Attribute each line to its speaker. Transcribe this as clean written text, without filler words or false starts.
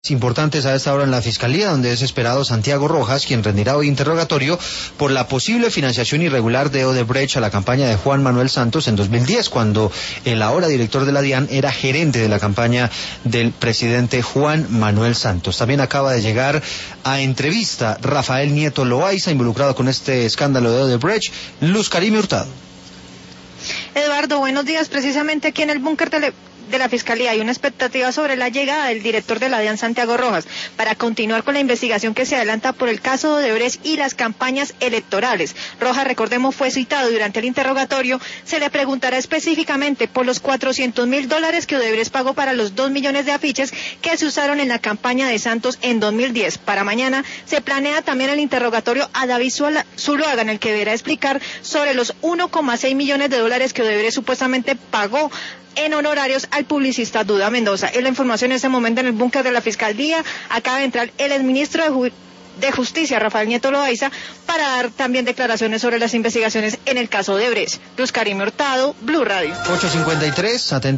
Speaker 1: Importantes a esta hora en la Fiscalía, donde es esperado Santiago Rojas, quien rendirá hoy interrogatorio por la posible financiación irregular de Odebrecht a la campaña de Juan Manuel Santos en 2010, cuando el ahora director de la DIAN era gerente de la campaña del presidente Juan Manuel Santos. También acaba de llegar a entrevista Rafael Nieto Loaiza, involucrado con este escándalo de Odebrecht. Luz Karime Hurtado.
Speaker 2: Eduardo, buenos días. Precisamente aquí en el búnker de la Fiscalía hay una expectativa sobre la llegada del director de la DIAN, Santiago Rojas, para continuar con la investigación que se adelanta por el caso de Odebrecht y las campañas electorales. Rojas, recordemos, fue citado durante el interrogatorio. Se le preguntará específicamente por los $400.000 que Odebrecht pagó para los 2 millones de afiches que se usaron en la campaña de Santos en 2010. Para mañana se planea también el interrogatorio a David Zuluaga, en el que deberá explicar sobre los $1,6 millones que Odebrecht supuestamente pagó en honorarios al publicista Duda Mendoza. Es la información en este momento en el búnker de la Fiscalía. Acaba de entrar el exministro de Justicia, Rafael Nieto Loaiza, para dar también declaraciones sobre las investigaciones en el caso de Odebrecht. Luz Karime Hurtado, Blue Radio.
Speaker 1: 8:53,